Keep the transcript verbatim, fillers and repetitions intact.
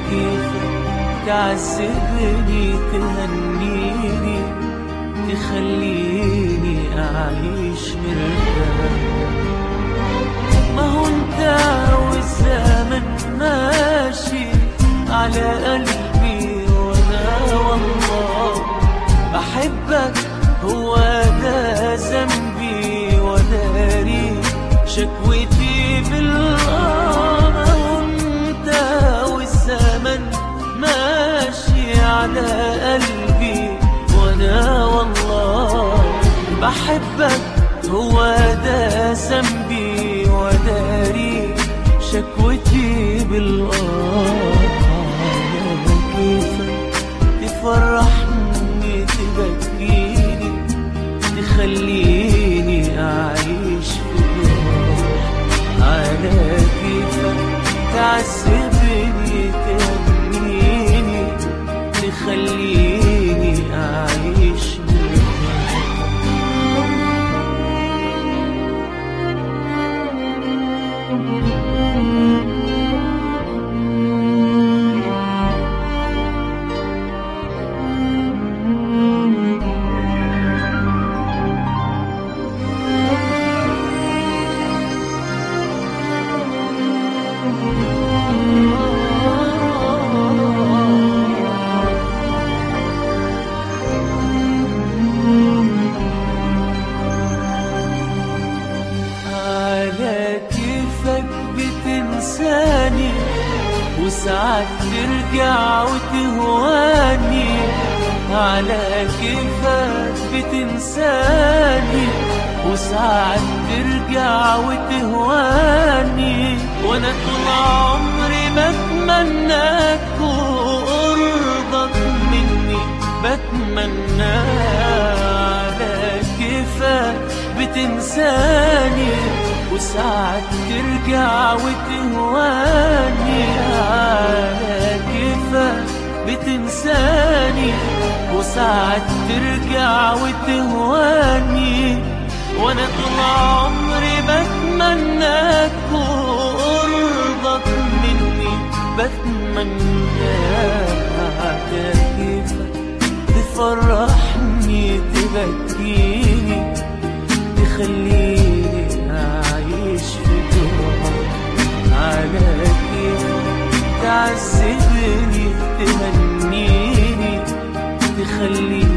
كيفك تعذبني تهنيني تخليني أعيش مرتاح. ما هو انت والزمن ماشي على قلبي وانا والله بحبك، هو ده ذنبي وداري شكوتي بالله. ما هو انت والزمن ماشي على قلبي وانا والله بحبك، هو ده ذنبي وداري شكوتي بالآه. كيفك تفرحني تبكيني تخليني أعيش في جراح. على كيفك تعذبني تهنيني تخليني أعيش بتنساني وساعات ترجع وتهواني. على كيفك بتنساني وساعات ترجع وتهواني. وانا طول عمري بتمناك وقربك مني بتمنى. على كيفك بتنساني وساعات ترجع وتهواني. على كيفك بتنساني وساعات ترجع وتهواني. وانا طول عمري بتمناك وقربك مني بتمنى. على كيفك تفرحني تبكيني تخليني أعيش في جراح. على كيفك تعذبني تهنيني تخليني